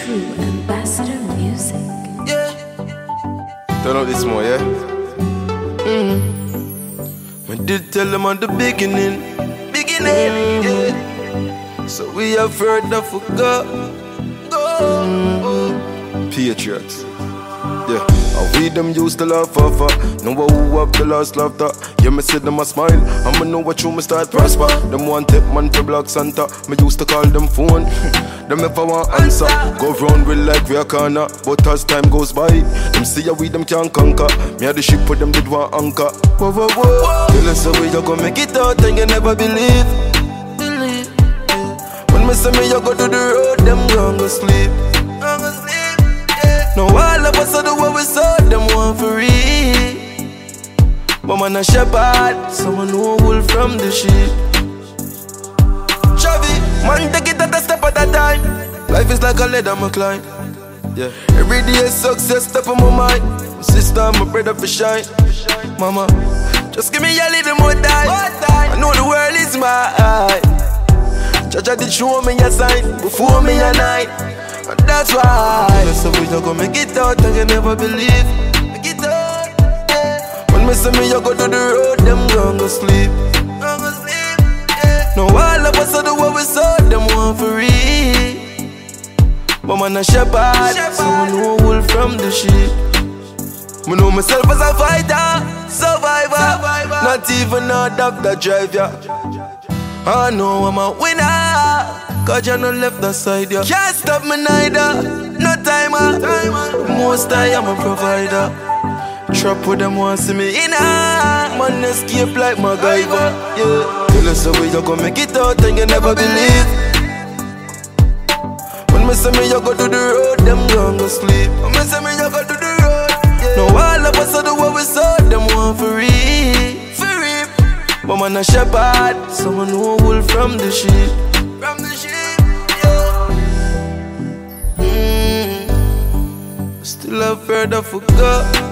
true ambassador music. Yeah. Turn up this more, yeah? I did tell them at the beginning, yeah. So we have further forgot. Patriots. Yeah, and we them used to laugh off. Know who have the last laughter. Yeah, me see them a smile. I'ma know what you me start prosper. Them one tip man to block Santa. Me used to call them phone. Them if I want answer. Go round with like we a corner. But as time goes by, them see how we them can't conquer. Me had the ship with them did one anchor. Whoa, whoa, whoa. Tell us how we you gon' make it out and you never believe. When me say me you go to the road, them gon' go sleep. Now all of us do what we saw, them want for real. But man a shepherd, someone know wool from the sheep. Chavi, man take it at a step at a time. Life is like a ladder, my climb. Yeah, every day is success, step on my mind. My sister, my brother for shine. Mama, just give me a little more time. I know the world is mine. Jaja did show me a sign before me a night. And that's why that's the way you go make it out and you never believe. Make it out, yeah. When me say me you go to the road, them gon' go sleep. Yeah. Now all of us do what we saw, them want for real. But man a shepherd, someone know wool from the sheep. Me know myself as a fighter, survivor. Not even a doctor driver. I know I'm a winner. Cause you no left the side, yeah. Can't stop me neither, no timer. Most I am a provider. Trap with them want see me in man escape like MacGyver, yeah. Tell us the way you gon' make it out and you never believe. When me say me you go to the road, them gon' go sleep. When me say me you go to the road, yeah. Now all of us do what we saw, them want for real. But man a shepherd, someone who wool from the sheep. From the sheep, yeah. Still have further forgot.